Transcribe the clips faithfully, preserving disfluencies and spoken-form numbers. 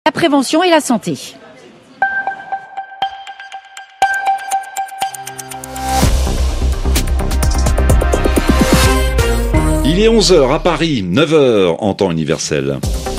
La prévention et la santé. Il est onze heures à Paris, neuf heures en temps universel.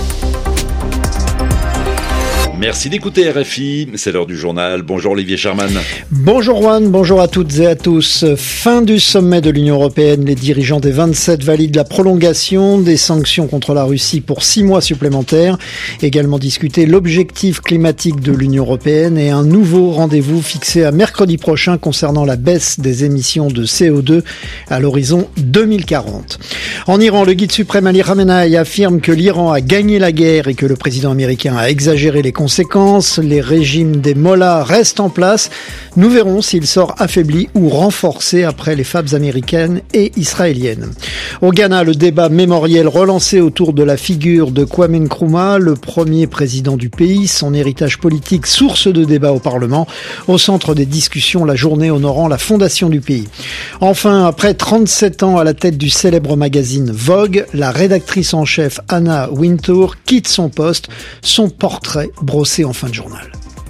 Merci d'écouter R F I, c'est l'heure du journal. Bonjour Olivier Sherman. Bonjour Juan, bonjour à toutes et à tous. Fin du sommet de l'Union européenne, les dirigeants des vingt-sept valident la prolongation des sanctions contre la Russie pour six mois supplémentaires. Également discuté l'objectif climatique de l'Union européenne et un nouveau rendez-vous fixé à mercredi prochain concernant la baisse des émissions de C O deux à l'horizon deux mille quarante. En Iran, le guide suprême Ali Khamenei affirme que l'Iran a gagné la guerre et que le président américain a exagéré les conséquences. Les régimes des mollahs restent en place. Nous verrons s'il sort affaibli ou renforcé après les fables américaines et israéliennes. Au Ghana, le débat mémoriel relancé autour de la figure de Kwame Nkrumah, le premier président du pays, son héritage politique, source de débat au Parlement. Au centre des discussions, la journée honorant la fondation du pays. Enfin, après trente-sept ans à la tête du célèbre magazine Vogue, la rédactrice en chef Anna Wintour quitte son poste, son portrait brossé en fin de journal.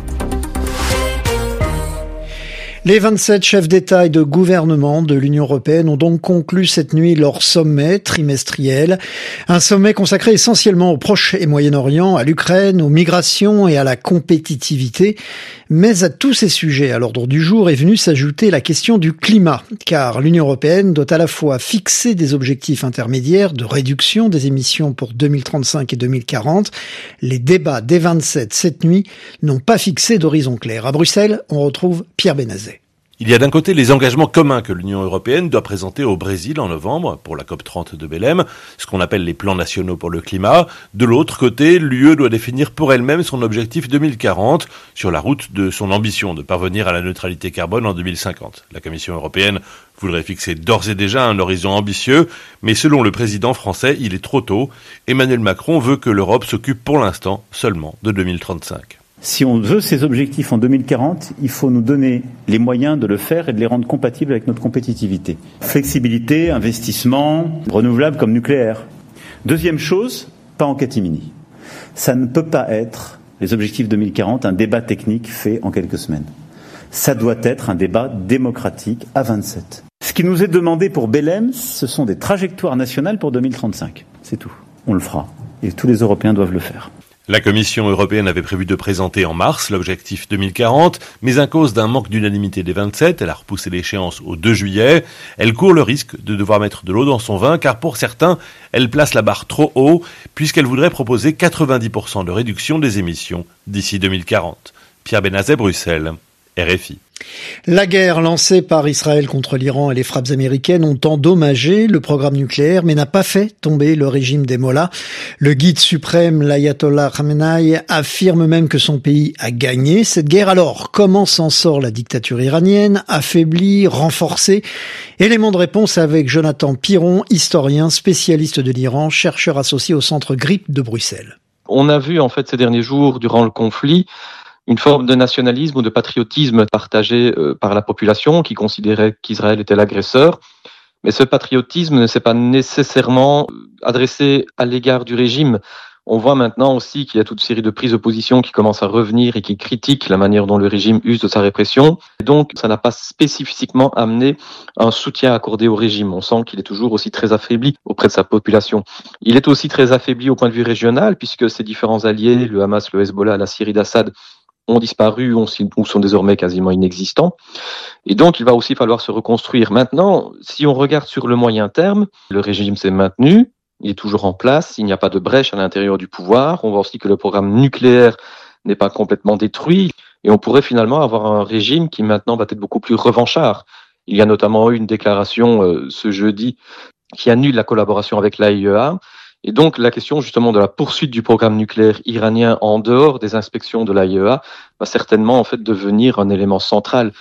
Les vingt-sept chefs d'État et de gouvernement de l'Union européenne ont donc conclu cette nuit leur sommet trimestriel. Un sommet consacré essentiellement au Proche et Moyen-Orient, à l'Ukraine, aux migrations et à la compétitivité. Mais à tous ces sujets à l'ordre du jour est venue s'ajouter la question du climat, car l'Union européenne doit à la fois fixer des objectifs intermédiaires de réduction des émissions pour deux mille trente-cinq et deux mille quarante. Les débats des vingt-sept cette nuit n'ont pas fixé d'horizon clair. À Bruxelles, on retrouve Pierre Benazet. Il y a d'un côté les engagements communs que l'Union européenne doit présenter au Brésil en novembre pour la COP trente de Belém, ce qu'on appelle les plans nationaux pour le climat. De l'autre côté, l'U E doit définir pour elle-même son objectif deux mille quarante sur la route de son ambition de parvenir à la neutralité carbone en deux mille cinquante. La Commission européenne voudrait fixer d'ores et déjà un horizon ambitieux, mais selon le président français, il est trop tôt. Emmanuel Macron veut que l'Europe s'occupe pour l'instant seulement de deux mille trente-cinq. Si on veut ces objectifs en deux mille quarante, il faut nous donner les moyens de le faire et de les rendre compatibles avec notre compétitivité. Flexibilité, investissement, renouvelable comme nucléaire. Deuxième chose, pas en catimini. Ça ne peut pas être, les objectifs deux mille quarante, un débat technique fait en quelques semaines. Ça doit être un débat démocratique à vingt-sept. Ce qui nous est demandé pour Belém, ce sont des trajectoires nationales pour deux mille trente-cinq. C'est tout. On le fera. Et tous les Européens doivent le faire. La Commission européenne avait prévu de présenter en mars l'objectif deux mille quarante, mais à cause d'un manque d'unanimité des vingt-sept, elle a repoussé l'échéance au deux juillet. Elle court le risque de devoir mettre de l'eau dans son vin, car pour certains, elle place la barre trop haut, puisqu'elle voudrait proposer quatre-vingt-dix pour cent de réduction des émissions d'ici deux mille quarante. Pierre Benazet, Bruxelles, R F I. La guerre lancée par Israël contre l'Iran et les frappes américaines ont endommagé le programme nucléaire, mais n'a pas fait tomber le régime des mollahs. Le guide suprême, l'ayatollah Khamenei, affirme même que son pays a gagné cette guerre. Alors, comment s'en sort la dictature iranienne, affaiblie, renforcée? Élément de réponse avec Jonathan Piron, historien, spécialiste de l'Iran, chercheur associé au centre GRIP de Bruxelles. On a vu en fait ces derniers jours, durant le conflit, une forme de nationalisme ou de patriotisme partagé euh, par la population qui considérait qu'Israël était l'agresseur. Mais ce patriotisme ne s'est pas nécessairement adressé à l'égard du régime. On voit maintenant aussi qu'il y a toute une série de prises de position qui commencent à revenir et qui critiquent la manière dont le régime use de sa répression. Et donc, ça n'a pas spécifiquement amené un soutien accordé au régime. On sent qu'il est toujours aussi très affaibli auprès de sa population. Il est aussi très affaibli au point de vue régional, puisque ses différents alliés, le Hamas, le Hezbollah, la Syrie d'Assad, ont disparu ou sont désormais quasiment inexistants. Et donc, il va aussi falloir se reconstruire. Maintenant, si on regarde sur le moyen terme, le régime s'est maintenu, il est toujours en place, il n'y a pas de brèche à l'intérieur du pouvoir. On voit aussi que le programme nucléaire n'est pas complètement détruit. Et on pourrait finalement avoir un régime qui maintenant va être beaucoup plus revanchard. Il y a notamment eu une déclaration euh, ce jeudi qui annule la collaboration avec l'A I E A. Et donc, la question justement de la poursuite du programme nucléaire iranien en dehors des inspections de l'A I E A va certainement en fait devenir un élément central.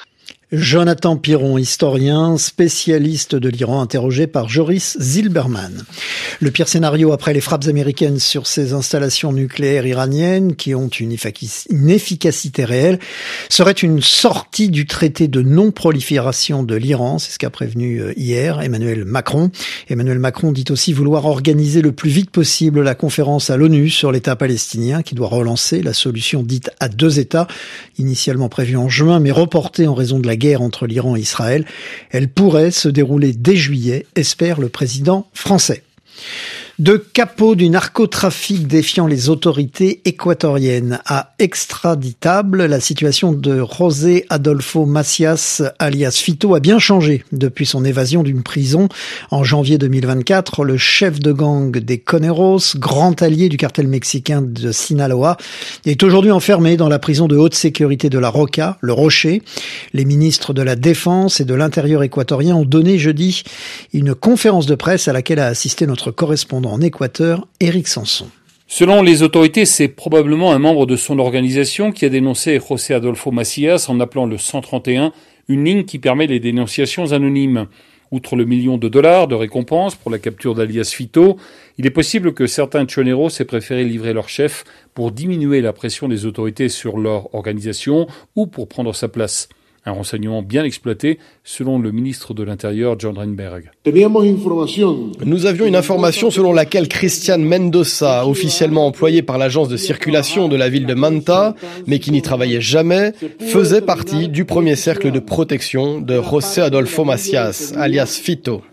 Jonathan Piron, historien, spécialiste de l'Iran, interrogé par Joris Zilberman. Le pire scénario après les frappes américaines sur ces installations nucléaires iraniennes, qui ont une efficacité réelle, serait une sortie du traité de non-prolifération de l'Iran. C'est ce qu'a prévenu hier Emmanuel Macron. Emmanuel Macron dit aussi vouloir organiser le plus vite possible la conférence à l'ONU sur l'État palestinien, qui doit relancer la solution dite à deux États, initialement prévue en juin, mais reportée en raison de la guerre entre l'Iran et Israël. Elle pourrait se dérouler dès juillet, espère le président français. De capot du narcotrafic défiant les autorités équatoriennes à extraditable, la situation de José Adolfo Macias alias Fito a bien changé depuis son évasion d'une prison en janvier deux mille vingt-quatre. Le chef de gang des Coneros, grand allié du cartel mexicain de Sinaloa, est aujourd'hui enfermé dans la prison de haute sécurité de la Roca, le Rocher. Les ministres de la Défense et de l'Intérieur équatorien ont donné jeudi une conférence de presse à laquelle a assisté notre correspondant en Équateur, Éric Sanson. Selon les autorités, c'est probablement un membre de son organisation qui a dénoncé José Adolfo Macias en appelant le cent trente et un, une ligne qui permet les dénonciations anonymes. Outre le million de dollars de récompense pour la capture d'alias Fito, il est possible que certains choneros aient préféré livrer leur chef pour diminuer la pression des autorités sur leur organisation ou pour prendre sa place. Un renseignement bien exploité, selon le ministre de l'Intérieur, John Reinberg. Nous avions une information selon laquelle Cristian Mendoza, officiellement employé par l'agence de circulation de la ville de Manta, mais qui n'y travaillait jamais, faisait partie du premier cercle de protection de José Adolfo Macias, alias Fito.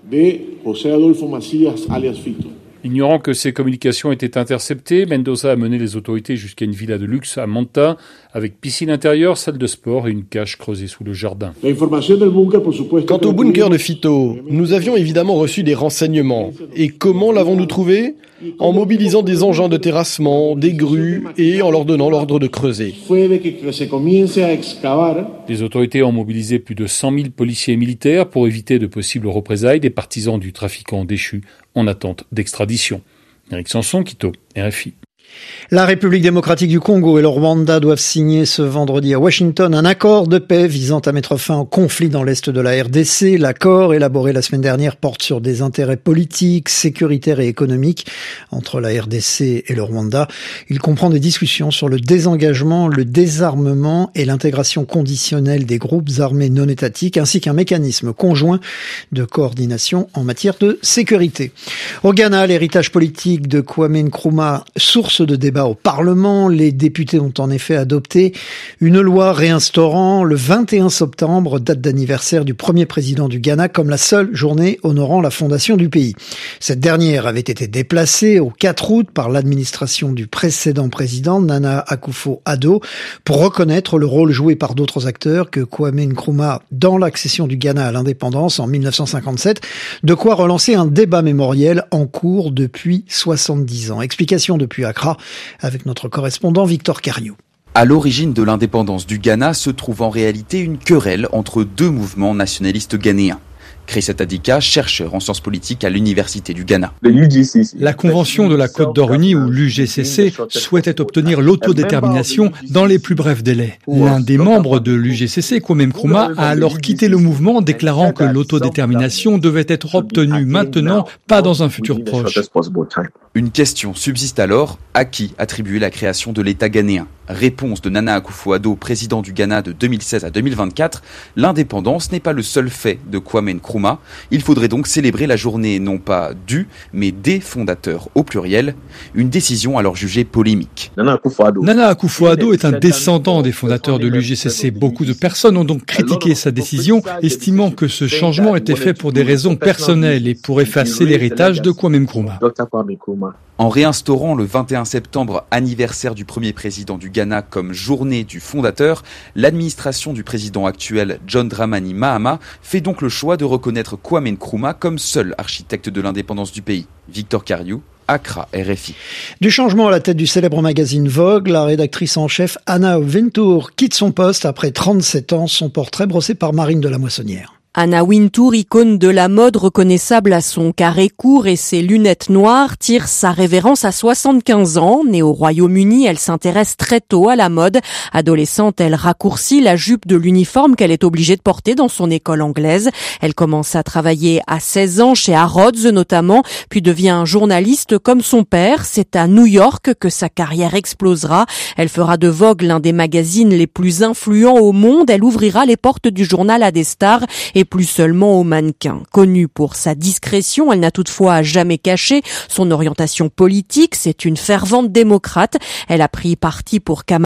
Ignorant que ces communications étaient interceptées, Mendoza a mené les autorités jusqu'à une villa de luxe à Manta, avec piscine intérieure, salle de sport et une cache creusée sous le jardin. Quant au bunker de Fito, nous avions évidemment reçu des renseignements. Et comment l'avons-nous trouvé ? En mobilisant des engins de terrassement, des grues et en leur donnant l'ordre de creuser. Les autorités ont mobilisé plus de cent mille policiers et militaires pour éviter de possibles représailles des partisans du trafiquant déchu en attente d'extradition. Éric Sanson, Quito, R F I. La République démocratique du Congo et le Rwanda doivent signer ce vendredi à Washington un accord de paix visant à mettre fin au conflit dans l'est de la R D C. L'accord, élaboré la semaine dernière, porte sur des intérêts politiques, sécuritaires et économiques entre la R D C et le Rwanda. Il comprend des discussions sur le désengagement, le désarmement et l'intégration conditionnelle des groupes armés non étatiques, ainsi qu'un mécanisme conjoint de coordination en matière de sécurité. Au Ghana, l'héritage politique de Kwame Nkrumah, source de débat au Parlement, les députés ont en effet adopté une loi réinstaurant le vingt et un septembre, date d'anniversaire du premier président du Ghana, comme la seule journée honorant la fondation du pays. Cette dernière avait été déplacée au quatre août par l'administration du précédent président, Nana Akufo-Addo, pour reconnaître le rôle joué par d'autres acteurs que Kwame Nkrumah dans l'accession du Ghana à l'indépendance en mille neuf cent cinquante-sept, de quoi relancer un débat mémoriel en cours depuis soixante-dix ans. Explication depuis Accra avec notre correspondant Victor Cariou. À l'origine de l'indépendance du Ghana se trouve en réalité une querelle entre deux mouvements nationalistes ghanéens. Chris Atadika, chercheur en sciences politiques à l'Université du Ghana. La Convention de la Côte d'Or unie ou l'U G C C souhaitait obtenir l'autodétermination dans les plus brefs délais. L'un des membres de l'U G C C, Kwame Nkrumah, a alors quitté le mouvement, déclarant que l'autodétermination devait être obtenue maintenant, pas dans un futur proche. Une question subsiste alors, à qui attribuer la création de l'État ghanéen ? Réponse de Nana Akufo-Addo, président du Ghana de deux mille seize à deux mille vingt-quatre, l'indépendance n'est pas le seul fait de Kwame Nkrumah. Il faudrait donc célébrer la journée non pas du, mais des fondateurs au pluriel, une décision alors jugée polémique. Nana Akufo-Addo est un descendant des fondateurs de l'U G C C. Beaucoup de personnes ont donc critiqué sa décision, estimant que ce changement était fait pour des raisons personnelles et pour effacer l'héritage de Kwame Nkrumah. En réinstaurant le vingt et un septembre, anniversaire du premier président du Ghana comme journée du fondateur, l'administration du président actuel John Dramani Mahama fait donc le choix de reconnaître Kwame Nkrumah comme seul architecte de l'indépendance du pays. Victor Cariou, Accra, R F I. Du changement à la tête du célèbre magazine Vogue, la rédactrice en chef Anna Wintour quitte son poste après trente-sept ans, son portrait brossé par Marine de la Moissonnière. Anna Wintour, icône de la mode reconnaissable à son carré court et ses lunettes noires, tire sa révérence à soixante-quinze ans. Née au Royaume-Uni, elle s'intéresse très tôt à la mode. Adolescente, elle raccourcit la jupe de l'uniforme qu'elle est obligée de porter dans son école anglaise. Elle commence à travailler à seize ans chez Harrods notamment, puis devient journaliste comme son père. C'est à New York que sa carrière explosera. Elle fera de Vogue l'un des magazines les plus influents au monde. Elle ouvrira les portes du journal à des stars et plus seulement aux mannequins. Connue pour sa discrétion, elle n'a toutefois jamais caché son orientation politique. C'est une fervente démocrate. Elle a pris parti pour Kamala